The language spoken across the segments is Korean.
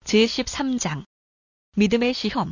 제13장 믿음의 시험.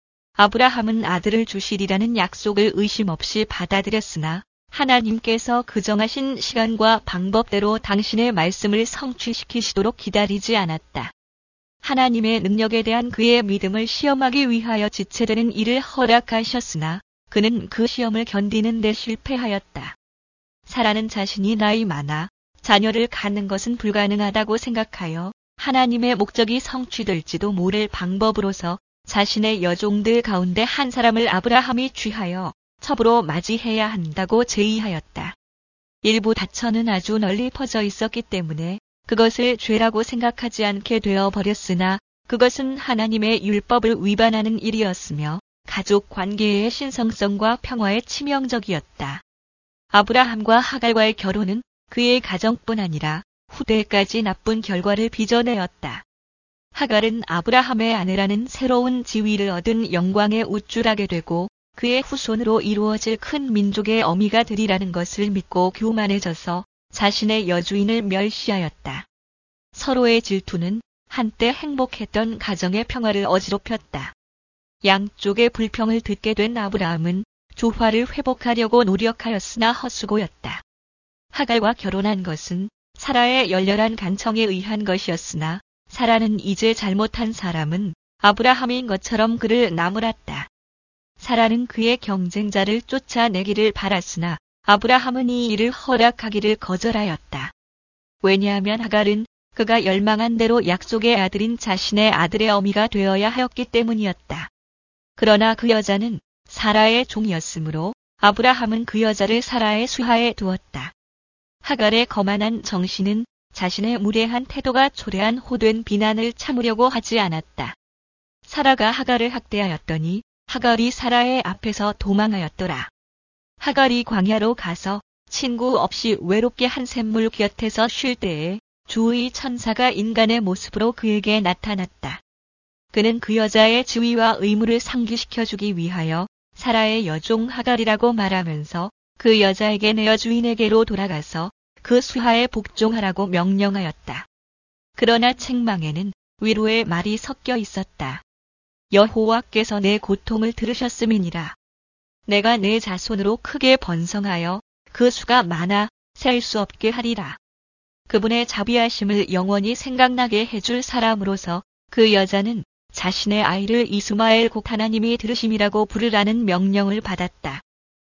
아브라함은 아들을 주시리라는 약속을 의심 없이 받아들였으나 하나님께서 그 정하신 시간과 방법대로 당신의 말씀을 성취시키시도록 기다리지 않았다. 하나님의 능력에 대한 그의 믿음을 시험하기 위하여 지체되는 일을 허락하셨으나 그는 그 시험을 견디는 데 실패하였다. 사라는 자신이 나이 많아 자녀를 갖는 것은 불가능하다고 생각하여 하나님의 목적이 성취될지도 모를 방법으로서 자신의 여종들 가운데 한 사람을 아브라함이 취하여 첩으로 맞이해야 한다고 제의하였다. 일부 다처는 아주 널리 퍼져 있었기 때문에 그것을 죄라고 생각하지 않게 되어 버렸으나 그것은 하나님의 율법을 위반하는 일이었으며 가족 관계의 신성성과 평화에 치명적이었다. 아브라함과 하갈과의 결혼은 그의 가정뿐 아니라 후대까지 나쁜 결과를 빚어내었다. 하갈은 아브라함의 아내라는 새로운 지위를 얻은 영광에 우쭐하게 되고 그의 후손으로 이루어질 큰 민족의 어미가 되리라는 것을 믿고 교만해져서 자신의 여주인을 멸시하였다. 서로의 질투는 한때 행복했던 가정의 평화를 어지럽혔다. 양쪽의 불평을 듣게 된 아브라함은 조화를 회복하려고 노력하였으나 헛수고였다. 하갈과 결혼한 것은 사라의 열렬한 간청에 의한 것이었으나 사라는 이제 잘못한 사람은 아브라함인 것처럼 그를 나무랐다. 사라는 그의 경쟁자를 쫓아내기를 바랐으나 아브라함은 이 일을 허락하기를 거절하였다. 왜냐하면 하갈은 그가 열망한 대로 약속의 아들인 자신의 아들의 어미가 되어야 하였기 때문이었다. 그러나 그 여자는 사라의 종이었으므로 아브라함은 그 여자를 사라의 수하에 두었다. 하갈의 거만한 정신은 자신의 무례한 태도가 초래한 호된 비난을 참으려고 하지 않았다. 사라가 하갈을 학대하였더니 하갈이 사라의 앞에서 도망하였더라. 하갈이 광야로 가서 친구 없이 외롭게 한 샘물 곁에서 쉴 때에 주의 천사가 인간의 모습으로 그에게 나타났다. 그는 그 여자의 지위와 의무를 상기시켜주기 위하여 사라의 여종 하갈이라고 말하면서 그 여자에게 내 여주인에게로 돌아가서 그 수하에 복종하라고 명령하였다. 그러나 책망에는 위로의 말이 섞여 있었다. 여호와께서 내 고통을 들으셨음이니라. 내가 내 자손으로 크게 번성하여 그 수가 많아 셀 수 없게 하리라. 그분의 자비하심을 영원히 생각나게 해줄 사람으로서 그 여자는 자신의 아이를 이스마엘 곧 하나님이 들으심이라고 부르라는 명령을 받았다.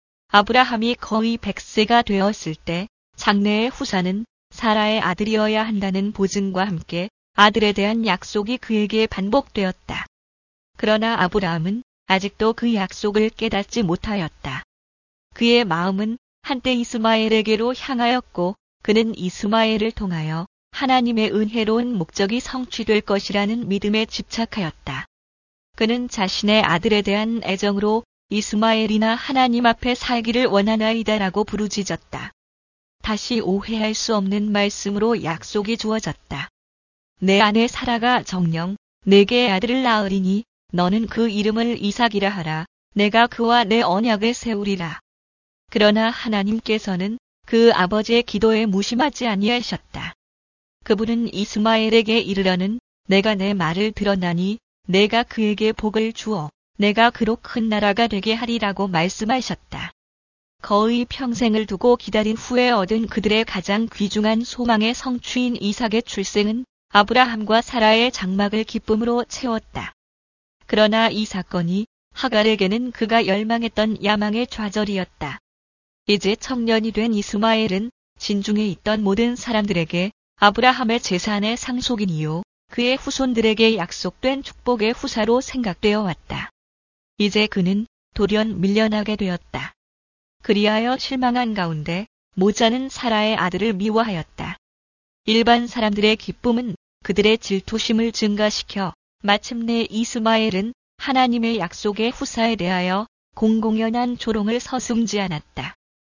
아브라함이 거의 100세가 되었을 때 장래의 후사는 사라의 아들이어야 한다는 보증과 함께 아들에 대한 약속이 그에게 반복되었다. 그러나 아브라함은 아직도 그 약속을 깨닫지 못하였다. 그의 마음은 한때 이스마엘에게로 향하였고 그는 이스마엘을 통하여 하나님의 은혜로운 목적이 성취될 것이라는 믿음에 집착하였다. 그는 자신의 아들에 대한 애정으로 이스마엘이나 하나님 앞에 살기를 원하나이다라고 부르짖었다. 다시 오해할 수 없는 말씀으로 약속이 주어졌다. 내 아내 사라가 정녕 내게 아들을 낳으리니 너는 그 이름을 이삭이라 하라. 내가 그와 내 언약을 세우리라. 그러나 하나님께서는 그 아버지의 기도에 무심하지 아니하셨다. 그분은 이스마엘에게 이르러는 내가 내 말을 들었나니 내가 그에게 복을 주어 내가 그로 큰 나라가 되게 하리라고 말씀하셨다. 거의 평생을 두고 기다린 후에 얻은 그들의 가장 귀중한 소망의 성취인 이삭의 출생은 아브라함과 사라의 장막을 기쁨으로 채웠다. 그러나 이 사건이 하갈에게는 그가 열망했던 야망의 좌절이었다. 이제 청년이 된 이스마엘은 진중에 있던 모든 사람들에게 아브라함의 재산의 상속인이요 그의 후손들에게 약속된 축복의 후사로 생각되어 왔다. 이제 그는 돌연 밀려나게 되었다. 그리하여 실망한 가운데 모자는 사라의 아들을 미워하였다. 일반 사람들의 기쁨은 그들의 질투심을 증가시켜 마침내 이스마엘은 하나님의 약속의 후사에 대하여 공공연한 조롱을 서슴지 않았다.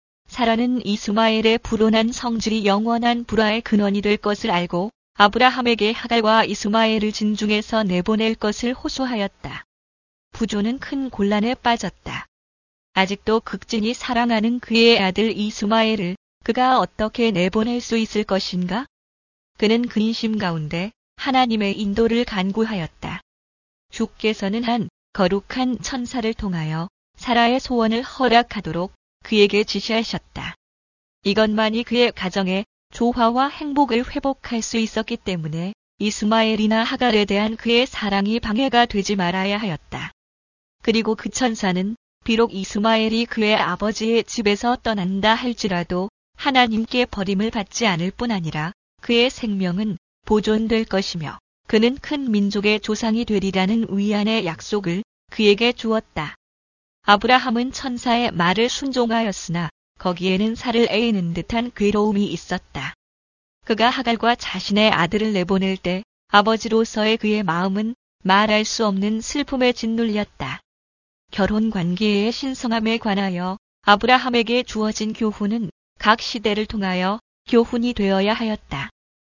사라는 이스마엘의 불온한 성질이 영원한 불화의 근원이 될 것을 알고 아브라함에게 하갈과 이스마엘을 진중에서 내보낼 것을 호소하였다. 부조는 큰 곤란에 빠졌다. 아직도 극진히 사랑하는 그의 아들 이스마엘을 그가 어떻게 내보낼 수 있을 것인가? 그는 근심 가운데 하나님의 인도를 간구하였다. 주께서는 한 거룩한 천사를 통하여 사라의 소원을 허락하도록 그에게 지시하셨다. 이것만이 그의 가정의 조화와 행복을 회복할 수 있었기 때문에 이스마엘이나 하갈에 대한 그의 사랑이 방해가 되지 말아야 하였다. 그리고 그 천사는 비록 이스마엘이 그의 아버지의 집에서 떠난다 할지라도 하나님께 버림을 받지 않을 뿐 아니라 그의 생명은 보존될 것이며 그는 큰 민족의 조상이 되리라는 위안의 약속을 그에게 주었다. 아브라함은 천사의 말을 순종하였으나 거기에는 살을 에이는 듯한 괴로움이 있었다. 그가 하갈과 자신의 아들을 내보낼 때 아버지로서의 그의 마음은 말할 수 없는 슬픔에 짓눌렸다. 결혼 관계의 신성함에 관하여 아브라함에게 주어진 교훈은 각 시대를 통하여 교훈이 되어야 하였다.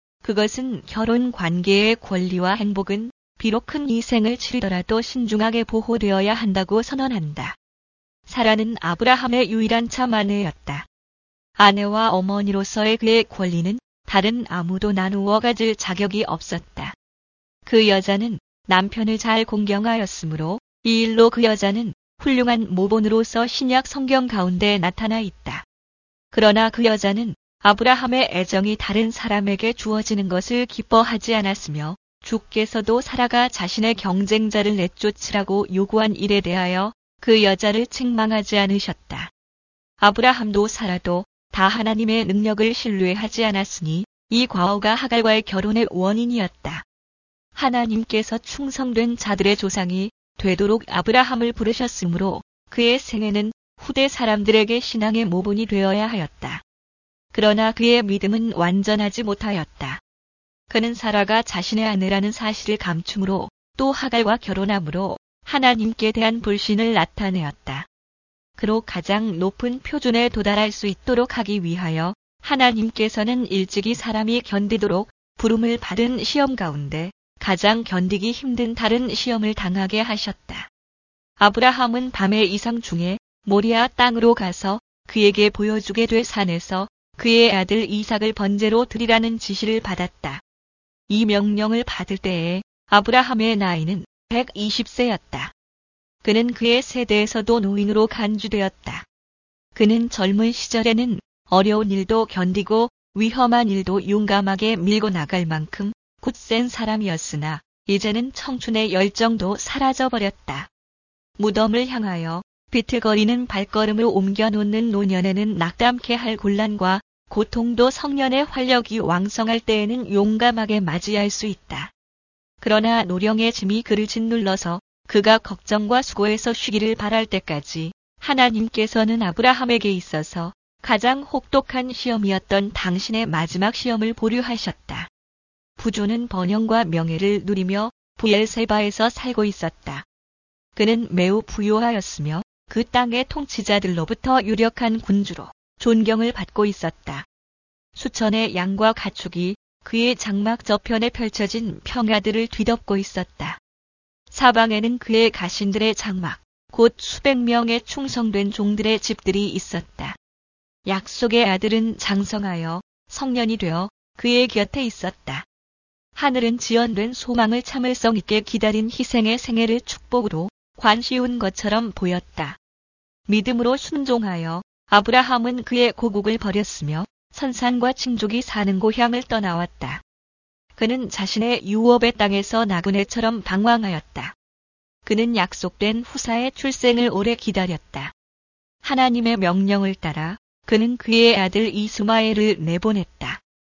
그것은 결혼 관계의 권리와 행복은 비록 큰 희생을 치르더라도 신중하게 보호되어야 한다고 선언한다. 사라는 아브라함의 유일한 참 아내였다. 아내와 어머니로서의 그의 권리는 다른 아무도 나누어 가질 자격이 없었다. 그 여자는 남편을 잘 공경하였으므로 이 일로 그 여자는 훌륭한 모본으로서 신약 성경 가운데 나타나 있다. 그러나 그 여자는 아브라함의 애정이 다른 사람에게 주어지는 것을 기뻐하지 않았으며 주께서도 사라가 자신의 경쟁자를 내쫓으라고 요구한 일에 대하여 그 여자를 책망하지 않으셨다. 아브라함도 사라도 다 하나님의 능력을 신뢰하지 않았으니 이 과오가 하갈과의 결혼의 원인이었다. 하나님께서 충성된 자들의 조상이 되도록 아브라함을 부르셨으므로 그의 생애는 후대 사람들에게 신앙의 모본이 되어야 하였다. 그러나 그의 믿음은 완전하지 못하였다. 그는 사라가 자신의 아내라는 사실을 감춤으로 또 하갈과 결혼함으로 하나님께 대한 불신을 나타내었다. 그로 가장 높은 표준에 도달할 수 있도록 하기 위하여 하나님께서는 일찍이 사람이 견디도록 부름을 받은 시험 가운데 가장 견디기 힘든 다른 시험을 당하게 하셨다. 아브라함은 밤의 이상 중에 모리아 땅으로 가서 그에게 보여주게 될 산에서 그의 아들 이삭을 번제로 드리라는 지시를 받았다. 이 명령을 받을 때에 아브라함의 나이는 120세였다. 그는 그의 세대에서도 노인으로 간주되었다. 그는 젊은 시절에는 어려운 일도 견디고 위험한 일도 용감하게 밀고 나갈 만큼 굳센 사람이었으나 이제는 청춘의 열정도 사라져버렸다. 무덤을 향하여 비틀거리는 발걸음을 옮겨놓는 노년에는 낙담케 할 곤란과 고통도 성년의 활력이 왕성할 때에는 용감하게 맞이할 수 있다. 그러나 노령의 짐이 그를 짓눌러서 그가 걱정과 수고에서 쉬기를 바랄 때까지 하나님께서는 아브라함에게 있어서 가장 혹독한 시험이었던 당신의 마지막 시험을 보류하셨다. 부조는 번영과 명예를 누리며 부엘세바에서 살고 있었다. 그는 매우 부유하였으며 그 땅의 통치자들로부터 유력한 군주로 존경을 받고 있었다. 수천의 양과 가축이 그의 장막 저편에 펼쳐진 평야들을 뒤덮고 있었다. 사방에는 그의 가신들의 장막, 곧 수백 명의 충성된 종들의 집들이 있었다. 약속의 아들은 장성하여 성년이 되어 그의 곁에 있었다. 하늘은 지연된 소망을 참을성 있게 기다린 희생의 생애를 축복으로 관시운 것처럼 보였다. 믿음으로 순종하여 아브라함은 그의 고국을 버렸으며 선산과 친족이 사는 고향을 떠나왔다. 그는 자신의 유업의 땅에서 나그네처럼 방황하였다. 그는 약속된 후사의 출생을 오래 기다렸다. 하나님의 명령을 따라 그는 그의 아들 이스마엘을 내보냈다.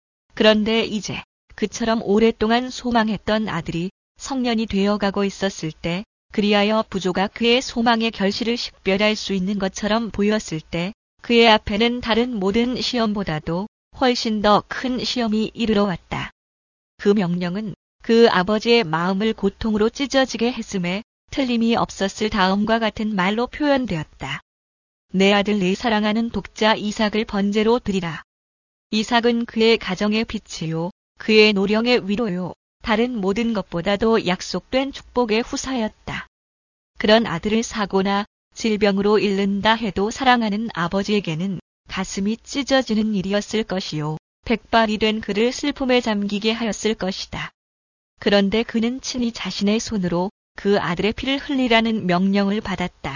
그런데 이제 그처럼 오랫동안 소망했던 아들이 성년이 되어가고 있었을 때, 그리하여 부조가 그의 소망의 결실을 식별할 수 있는 것처럼 보였을 때, 그의 앞에는 다른 모든 시험보다도 훨씬 더 큰 시험이 이르러 왔다. 그 명령은 그 아버지의 마음을 고통으로 찢어지게 했음에 틀림이 없었을 다음과 같은 말로 표현되었다. 내 아들 내 사랑하는 독자 이삭을 번제로 드리라. 이삭은 그의 가정의 빛이요, 그의 노령의 위로요, 다른 모든 것보다도 약속된 축복의 후사였다. 그런 아들을 사고나 질병으로 잃는다 해도 사랑하는 아버지에게는 가슴이 찢어지는 일이었을 것이요, 백발이 된 그를 슬픔에 잠기게 하였을 것이다. 그런데 그는 친히 자신의 손으로 그 아들의 피를 흘리라는 명령을 받았다.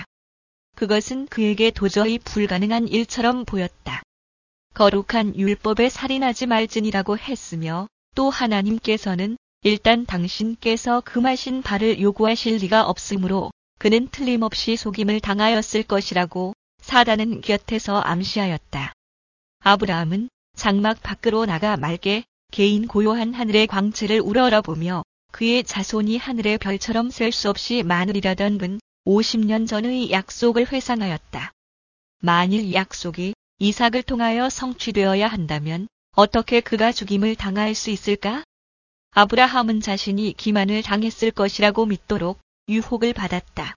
그것은 그에게 도저히 불가능한 일처럼 보였다. 거룩한 율법에 살인하지 말지니라고 했으며 또 하나님께서는 일단 당신께서 금하신 바를 요구하실 리가 없으므로 그는 틀림없이 속임을 당하였을 것이라고 사단은 곁에서 암시하였다. 아브라함은 장막 밖으로 나가 맑게 개인 고요한 하늘의 광채를 우러러보며 그의 자손이 하늘의 별처럼 셀 수 없이 많으리라던 근 50년 전의 약속을 회상하였다. 만일 약속이 이삭을 통하여 성취되어야 한다면 어떻게 그가 죽임을 당할 수 있을까? 아브라함은 자신이 기만을 당했을 것이라고 믿도록 유혹을 받았다.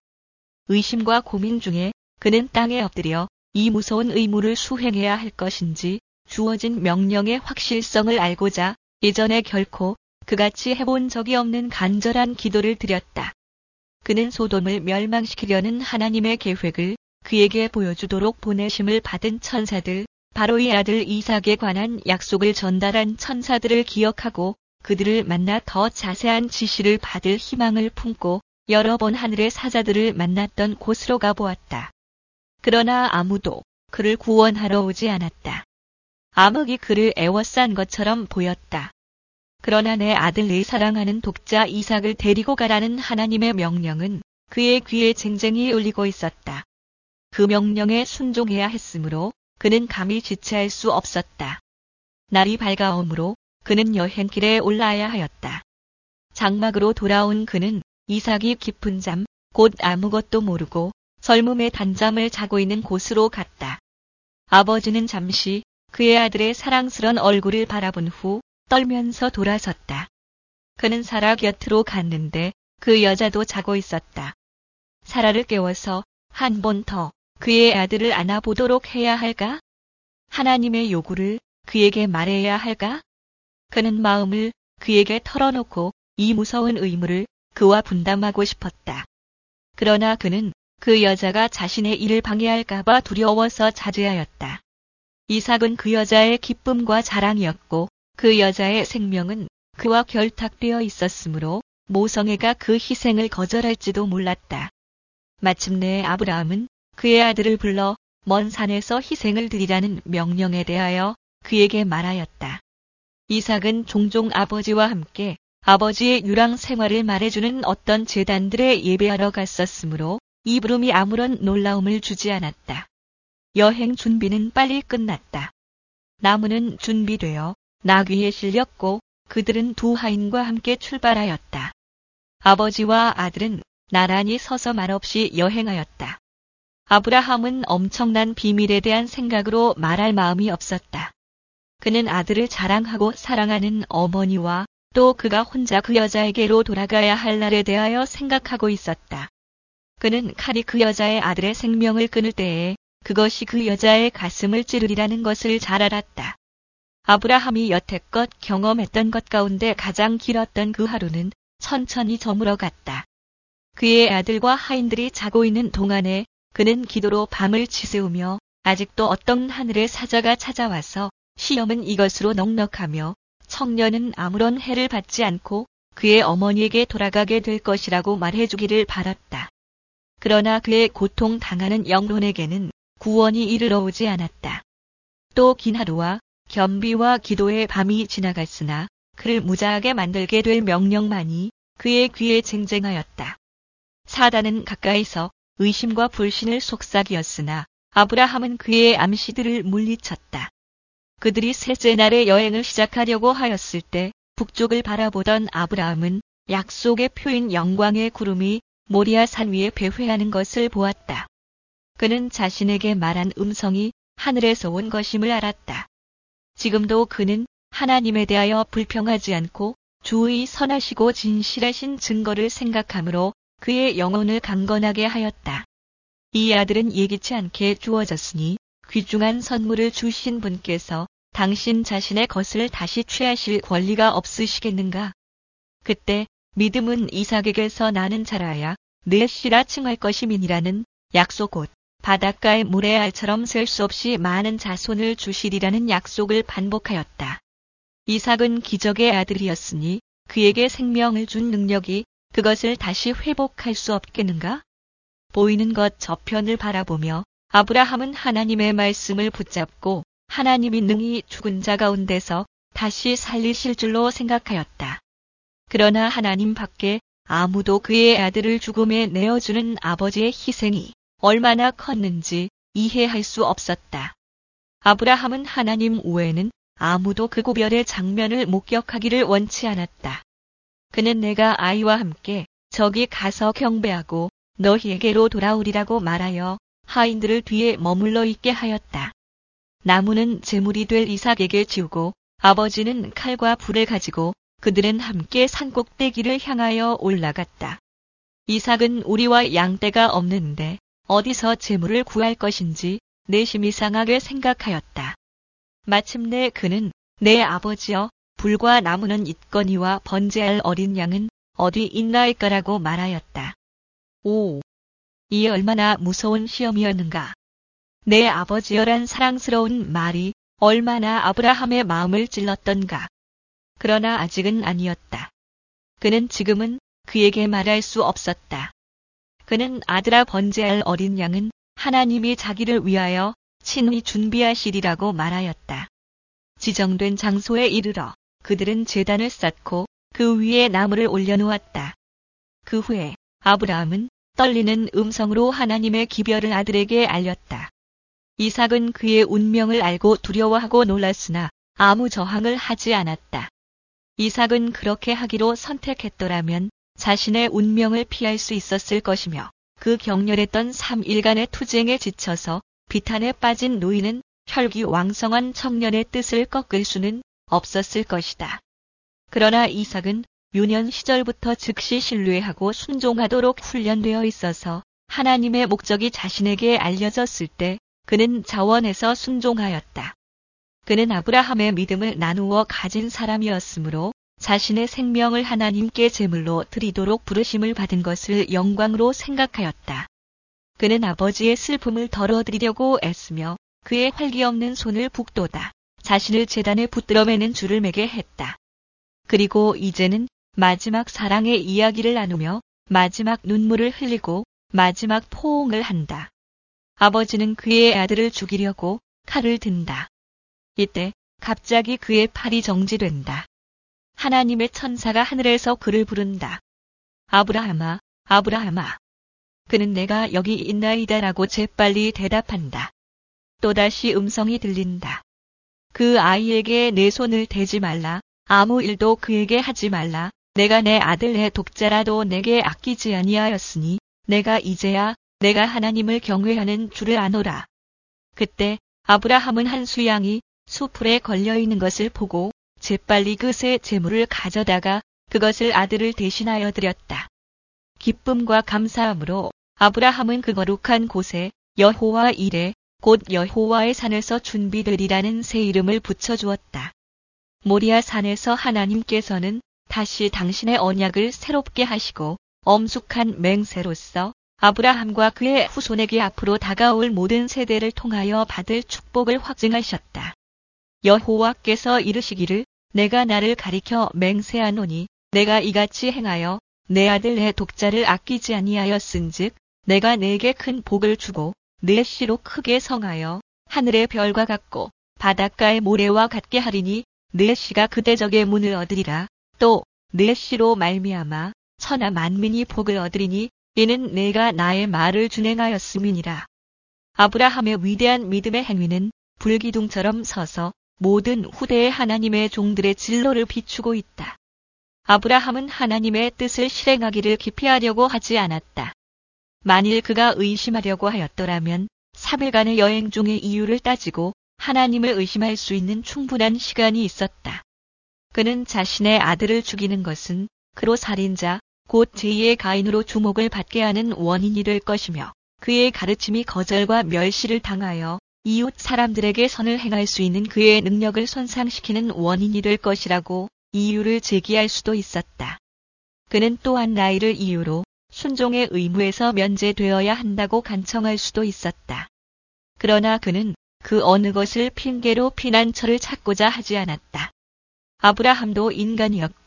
의심과 고민 중에 그는 땅에 엎드려 이 무서운 의무를 수행해야 할 것인지 주어진 명령의 확실성을 알고자 예전에 결코 그같이 해본 적이 없는 간절한 기도를 드렸다. 그는 소돔을 멸망시키려는 하나님의 계획을 그에게 보여주도록 보내심을 받은 천사들, 바로 이 아들 이삭에 관한 약속을 전달한 천사들을 기억하고 그들을 만나 더 자세한 지시를 받을 희망을 품고 여러 번 하늘의 사자들을 만났던 곳으로 가보았다. 그러나 아무도 그를 구원하러 오지 않았다. 암흑이 그를 애워싼 것처럼 보였다. 그러나 내 아들 내 사랑하는 독자 이삭을 데리고 가라는 하나님의 명령은 그의 귀에 쟁쟁이 울리고 있었다. 그 명령에 순종해야 했으므로 그는 감히 지체할 수 없었다. 날이 밝아오므로 그는 여행길에 올라야 하였다. 장막으로 돌아온 그는 이삭이 깊은 잠, 곧 아무것도 모르고 젊음의 단잠을 자고 있는 곳으로 갔다. 아버지는 잠시 그의 아들의 사랑스런 얼굴을 바라본 후 떨면서 돌아섰다. 그는 사라 곁으로 갔는데 그 여자도 자고 있었다. 사라를 깨워서 한 번 더 그의 아들을 안아보도록 해야 할까? 하나님의 요구를 그에게 말해야 할까? 그는 마음을 그에게 털어놓고 이 무서운 의무를 그와 분담하고 싶었다. 그러나 그는 그 여자가 자신의 일을 방해할까봐 두려워서 자제하였다. 이삭은 그 여자의 기쁨과 자랑이었고 그 여자의 생명은 그와 결탁되어 있었으므로 모성애가 그 희생을 거절할지도 몰랐다. 마침내 아브라함은 그의 아들을 불러 먼 산에서 희생을 드리라는 명령에 대하여 그에게 말하였다. 이삭은 종종 아버지와 함께 아버지의 유랑 생활을 말해주는 어떤 제단들에 예배하러 갔었으므로 이 부름이 아무런 놀라움을 주지 않았다. 여행 준비는 빨리 끝났다. 나무는 준비되어 나귀에 실렸고 그들은 두 하인과 함께 출발하였다. 아버지와 아들은 나란히 서서 말없이 여행하였다. 아브라함은 엄청난 비밀에 대한 생각으로 말할 마음이 없었다. 그는 아들을 자랑하고 사랑하는 어머니와 또 그가 혼자 그 여자에게로 돌아가야 할 날에 대하여 생각하고 있었다. 그는 칼이 그 여자의 아들의 생명을 끊을 때에 그것이 그 여자의 가슴을 찌르리라는 것을 잘 알았다. 아브라함이 여태껏 경험했던 것 가운데 가장 길었던 그 하루는 천천히 저물어 갔다. 그의 아들과 하인들이 자고 있는 동안에 그는 기도로 밤을 지새우며 아직도 어떤 하늘의 사자가 찾아와서 시험은 이것으로 넉넉하며 청년은 아무런 해를 받지 않고 그의 어머니에게 돌아가게 될 것이라고 말해주기를 바랐다. 그러나 그의 고통당하는 영혼에게는 구원이 이르러 오지 않았다. 또 긴 하루와 겸비와 기도의 밤이 지나갔으나 그를 무자하게 만들게 될 명령만이 그의 귀에 쟁쟁하였다. 사단은 가까이서 의심과 불신을 속삭이었으나 아브라함은 그의 암시들을 물리쳤다. 그들이 셋째 날의 여행을 시작하려고 하였을 때 북쪽을 바라보던 아브라함은 약속의 표인 영광의 구름이 모리아 산 위에 배회하는 것을 보았다. 그는 자신에게 말한 음성이 하늘에서 온 것임을 알았다. 지금도 그는 하나님에 대하여 불평하지 않고 주의 선하시고 진실하신 증거를 생각하므로 그의 영혼을 강건하게 하였다. 이 아들은 예기치 않게 주어졌으니 귀중한 선물을 주신 분께서 당신 자신의 것을 다시 취하실 권리가 없으시겠는가? 그때 믿음은 이삭에게서 나는 자라야 내 씨라 칭할 것임이니라는 약속 곧 바닷가의 모래알처럼 셀 수 없이 많은 자손을 주시리라는 약속을 반복하였다. 이삭은 기적의 아들이었으니 그에게 생명을 준 능력이 그것을 다시 회복할 수 없겠는가? 보이는 것 저편을 바라보며 아브라함은 하나님의 말씀을 붙잡고 하나님이 능히 죽은 자 가운데서 다시 살리실 줄로 생각하였다. 그러나 하나님 밖에 아무도 그의 아들을 죽음에 내어주는 아버지의 희생이 얼마나 컸는지 이해할 수 없었다. 아브라함은 하나님 외에는 아무도 그 구별의 장면을 목격하기를 원치 않았다. 그는 내가 아이와 함께 저기 가서 경배하고 너희에게로 돌아오리라고 말하여 하인들을 뒤에 머물러 있게 하였다. 나무는 제물이 될 이삭에게 지우고 아버지는 칼과 불을 가지고 그들은 함께 산 꼭대기를 향하여 올라갔다. 이삭은 우리와 양떼가 없는데 어디서 제물을 구할 것인지 내심이 상하게 생각하였다. 마침내 그는 내 아버지여 불과 나무는 있거니와 번제할 어린 양은 어디 있나이까라고 말하였다. 오! 이 얼마나 무서운 시험이었는가. 내 아버지여란 사랑스러운 말이 얼마나 아브라함의 마음을 찔렀던가. 그러나 아직은 아니었다. 그는 지금은 그에게 말할 수 없었다. 그는 아들아 번제할 어린 양은 하나님이 자기를 위하여 친히 준비하시리라고 말하였다. 지정된 장소에 이르러 그들은 제단을 쌓고 그 위에 나무를 올려놓았다. 그 후에 아브라함은 떨리는 음성으로 하나님의 기별을 아들에게 알렸다. 이삭은 그의 운명을 알고 두려워하고 놀랐으나 아무 저항을 하지 않았다. 이삭은 그렇게 하기로 선택했더라면 자신의 운명을 피할 수 있었을 것이며 그 격렬했던 3일간의 투쟁에 지쳐서 비탄에 빠진 노인은 혈기왕성한 청년의 뜻을 꺾을 수는 없었을 것이다. 그러나 이삭은 유년 시절부터 즉시 신뢰하고 순종하도록 훈련되어 있어서 하나님의 목적이 자신에게 알려졌을 때 그는 자원해서 순종하였다. 그는 아브라함의 믿음을 나누어 가진 사람이었으므로 자신의 생명을 하나님께 제물로 드리도록 부르심을 받은 것을 영광으로 생각하였다. 그는 아버지의 슬픔을 덜어드리려고 애쓰며 그의 활기 없는 손을 북돋아 자신을 제단에 붙들어 매는 줄을 매게 했다. 그리고 이제는 마지막 사랑의 이야기를 나누며 마지막 눈물을 흘리고 마지막 포옹을 한다. 아버지는 그의 아들을 죽이려고 칼을 든다. 이때 갑자기 그의 팔이 정지된다. 하나님의 천사가 하늘에서 그를 부른다. 아브라함아, 아브라함아. 그는 내가 여기 있나이다라고 재빨리 대답한다. 또다시 음성이 들린다. 그 아이에게 내 손을 대지 말라. 아무 일도 그에게 하지 말라. 내가 내 아들 내 독자라도 내게 아끼지 아니하였으니 내가 이제야 내가 하나님을 경외하는 줄을 아노라. 그때 아브라함은 한 수양이 수풀에 걸려있는 것을 보고 재빨리 그 새 제물을 가져다가 그것을 아들을 대신하여 드렸다. 기쁨과 감사함으로 아브라함은 그 거룩한 곳에 여호와 이레 곧 여호와의 산에서 준비되리라는 새 이름을 붙여주었다. 모리아 산에서 하나님께서는 다시 당신의 언약을 새롭게 하시고 엄숙한 맹세로서 아브라함과 그의 후손에게 앞으로 다가올 모든 세대를 통하여 받을 축복을 확증하셨다. 여호와께서 이르시기를 내가 나를 가리켜 맹세하노니 내가 이같이 행하여 내 아들 내 독자를 아끼지 아니하였은즉 내가 내게 큰 복을 주고 내 씨로 크게 성하여 하늘의 별과 같고 바닷가의 모래와 같게 하리니 내 씨가 그대적의 문을 얻으리라. 또 내 씨로 말미암아 천하 만민이 복을 얻으리니 이는 내가 나의 말을 준행하였음이니라. 아브라함의 위대한 믿음의 행위는 불기둥처럼 서서 모든 후대의 하나님의 종들의 진로를 비추고 있다. 아브라함은 하나님의 뜻을 실행하기를 기피하려고 하지 않았다. 만일 그가 의심하려고 하였더라면 3일간의 여행 중의 이유를 따지고 하나님을 의심할 수 있는 충분한 시간이 있었다. 그는 자신의 아들을 죽이는 것은 그로 살인자, 곧 제2의 가인으로 주목을 받게 하는 원인이 될 것이며 그의 가르침이 거절과 멸시를 당하여 이웃 사람들에게 선을 행할 수 있는 그의 능력을 손상시키는 원인이 될 것이라고 이유를 제기할 수도 있었다. 그는 또한 나이를 이유로 순종의 의무에서 면제되어야 한다고 간청할 수도 있었다. 그러나 그는 그 어느 것을 핑계로 피난처를 찾고자 하지 않았다. 아브라함도 인간이었고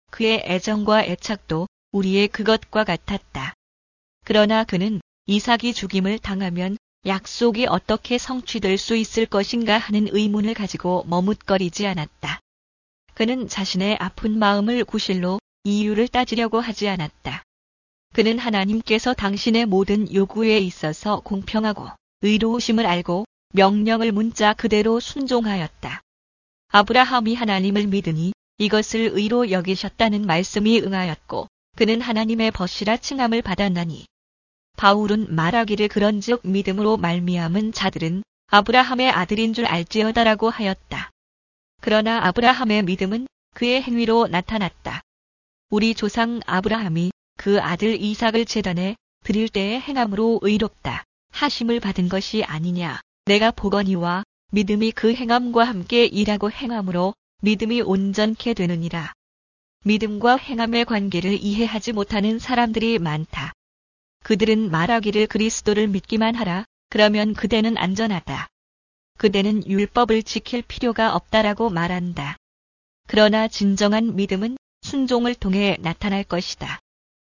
그의 애정과 애착도 우리의 그것과 같았다. 그러나 그는 이삭이 죽임을 당하면 약속이 어떻게 성취될 수 있을 것인가 하는 의문을 가지고 머뭇거리지 않았다. 그는 자신의 아픈 마음을 구실로 이유를 따지려고 하지 않았다. 그는 하나님께서 당신의 모든 요구에 있어서 공평하고 의로우심을 알고 명령을 문자 그대로 순종하였다. 아브라함이 하나님을 믿으니 이것을 의로 여기셨다는 말씀이 응하였고 그는 하나님의 벗이라 칭함을 받았나니 바울은 말하기를 그런즉 믿음으로 말미암은 자들은 아브라함의 아들인 줄 알지어다라고 하였다. 그러나 아브라함의 믿음은 그의 행위로 나타났다. 우리 조상 아브라함이 그 아들 이삭을 제단에 드릴 때의 행함으로 의롭다 하심을 받은 것이 아니냐. 내가 보거니와 믿음이 그 행함과 함께 일하고 행함으로 믿음이 온전케 되느니라. 믿음과 행함의 관계를 이해하지 못하는 사람들이 많다. 그들은 말하기를 그리스도를 믿기만 하라. 그러면 그대는 안전하다. 그대는 율법을 지킬 필요가 없다라고 말한다. 그러나 진정한 믿음은 순종을 통해 나타날 것이다.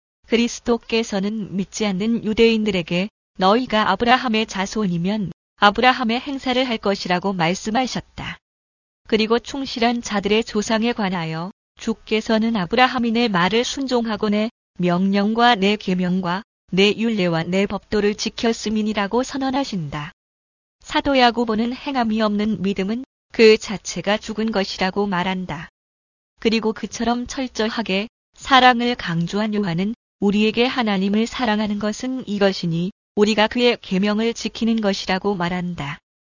그리스도께서는 믿지 않는 유대인들에게 너희가 아브라함의 자손이면 아브라함의 행사를 할 것이라고 말씀하셨다. 그리고 충실한 자들의 조상에 관하여 주께서는 아브라함이 내 말을 순종하고 내 명령과 내 계명과 내 율례와 내 법도를 지켰음이니라고 선언하신다. 사도 야고보는 행함이 없는 믿음은 그 자체가 죽은 것이라고 말한다. 그리고 그처럼 철저하게 사랑을 강조한 요한은 우리에게 하나님을 사랑하는 것은 이것이니 우리가 그의 계명을 지키는 것이라고 말한다.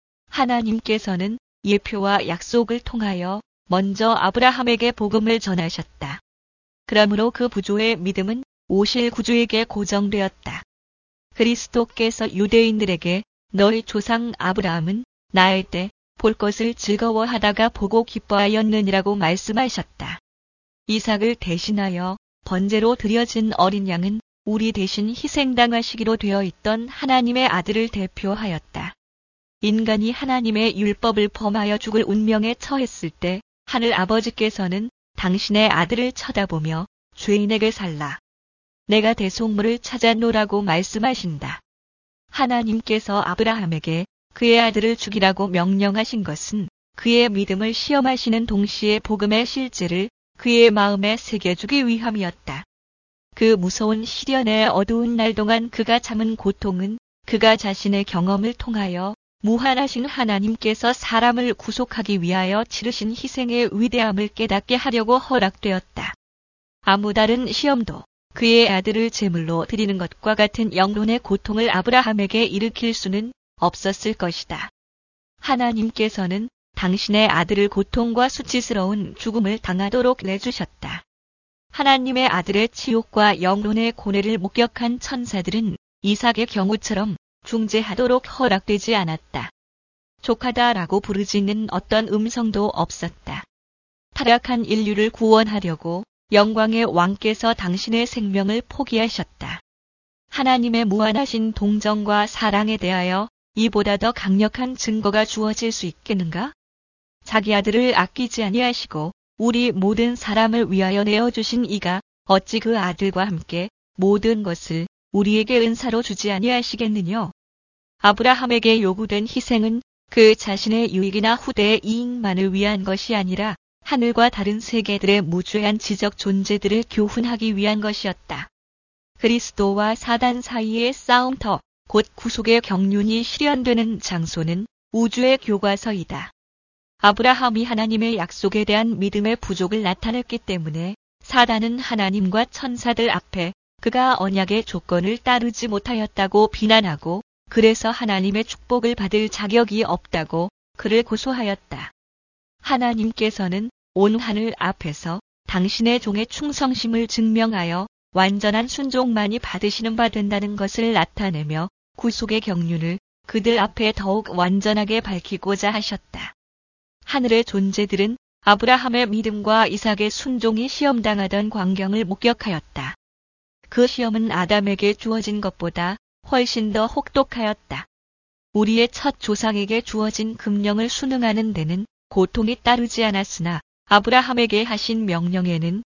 하나님께서는 예표와 약속을 통하여 먼저 아브라함에게 복음을 전하셨다. 그러므로 그 부조의 믿음은 오실 구주에게 고정되었다. 그리스도께서 유대인들에게 너희 조상 아브라함은 나을 때 볼 것을 즐거워하다가 보고 기뻐하였느니라고 말씀하셨다. 이삭을 대신하여 번제로 드려진 어린 양은 우리 대신 희생당하시기로 되어 있던 하나님의 아들을 대표하였다. 인간이 하나님의 율법을 범하여 죽을 운명에 처했을 때 하늘 아버지께서는 당신의 아들을 쳐다보며 죄인에게 살라. 내가 대속물을 찾아노라고 말씀하신다. 하나님께서 아브라함에게 그의 아들을 죽이라고 명령하신 것은 그의 믿음을 시험하시는 동시에 복음의 실제를 그의 마음에 새겨주기 위함이었다. 그 무서운 시련의 어두운 날 동안 그가 참은 고통은 그가 자신의 경험을 통하여 무한하신 하나님께서 사람을 구속하기 위하여 치르신 희생의 위대함을 깨닫게 하려고 허락되었다. 아무 다른 시험도 그의 아들을 제물로 드리는 것과 같은 영론의 고통을 아브라함에게 일으킬 수는 없었을 것이다. 하나님께서는 당신의 아들을 고통과 수치스러운 죽음을 당하도록 내주셨다. 하나님의 아들의 치욕과 영론의 고뇌를 목격한 천사들은 이삭의 경우처럼 중재하도록 허락되지 않았다. 족하다라고 부르짖는 어떤 음성도 없었다. 타락한 인류를 구원하려고 영광의 왕께서 당신의 생명을 포기하셨다. 하나님의 무한하신 동정과 사랑에 대하여 이보다 더 강력한 증거가 주어질 수 있겠는가? 자기 아들을 아끼지 아니하시고 우리 모든 사람을 위하여 내어주신 이가 어찌 그 아들과 함께 모든 것을 우리에게 은사로 주지 아니하시겠느냐? 아브라함에게 요구된 희생은 그 자신의 유익이나 후대의 이익만을 위한 것이 아니라 하늘과 다른 세계들의 무죄한 지적 존재들을 교훈하기 위한 것이었다. 그리스도와 사단 사이의 싸움터, 곧 구속의 경륜이 실현되는 장소는 우주의 교과서이다. 아브라함이 하나님의 약속에 대한 믿음의 부족을 나타냈기 때문에 사단은 하나님과 천사들 앞에 그가 언약의 조건을 따르지 못하였다고 비난하고 그래서 하나님의 축복을 받을 자격이 없다고 그를 고소하였다. 하나님께서는 온 하늘 앞에서 당신의 종의 충성심을 증명하여 완전한 순종만이 받으시는 바 된다는 것을 나타내며 구속의 경륜을 그들 앞에 더욱 완전하게 밝히고자 하셨다. 하늘의 존재들은 아브라함의 믿음과 이삭의 순종이 시험당하던 광경을 목격하였다. 그 시험은 아담에게 주어진 것보다 훨씬 더 혹독하였다. 우리의 첫 조상에게 주어진 금령을 순응하는 데는 고통이 따르지 않았으나 아브라함에게 하신 명령에는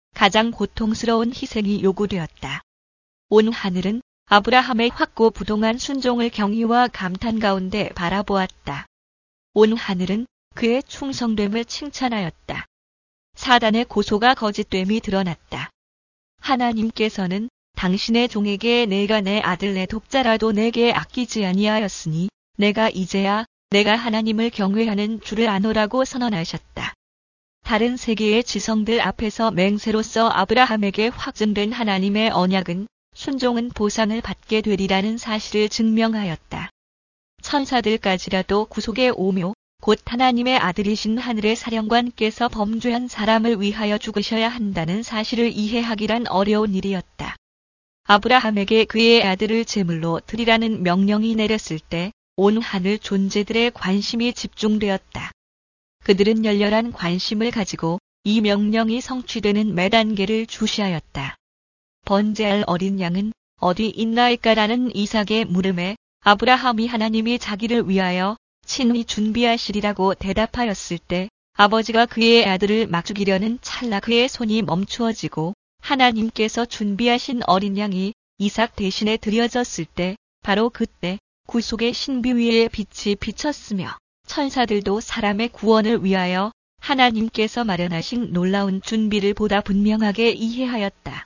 가장 고통스러운 희생이 요구되었다. 온 하늘은 아브라함의 확고부동한 순종을 경의와 감탄 가운데 바라보았다. 온 하늘은 그의 충성됨을 칭찬하였다. 사단의 고소가 거짓됨이 드러났다. 하나님께서는 당신의 종에게 내가 내 아들 내 독자라도 내게 아끼지 아니하였으니 내가 이제야 내가 하나님을 경외하는 줄을 아노라고 선언하셨다. 다른 세계의 지성들 앞에서 맹세로서 아브라함에게 확증된 하나님의 언약은 순종은 보상을 받게 되리라는 사실을 증명하였다. 천사들까지라도 구속의 오묘, 곧 하나님의 아들이신 하늘의 사령관께서 범죄한 사람을 위하여 죽으셔야 한다는 사실을 이해하기란 어려운 일이었다. 아브라함에게 그의 아들을 제물로 드리라는 명령이 내렸을 때 온 하늘 존재들의 관심이 집중되었다. 그들은 열렬한 관심을 가지고 이 명령이 성취되는 매 단계를 주시하였다. 번제할 어린 양은 어디 있나이까라는 이삭의 물음에 아브라함이 하나님이 자기를 위하여 친히 준비하시리라고 대답하였을 때 아버지가 그의 아들을 막 죽이려는 찰나 그의 손이 멈추어지고 하나님께서 준비하신 어린 양이 이삭 대신에 드려졌을 때 바로 그때 구속의 신비 위에 빛이 비쳤으며 천사들도 사람의 구원을 위하여 하나님께서 마련하신 놀라운 준비를 보다 분명하게 이해하였다.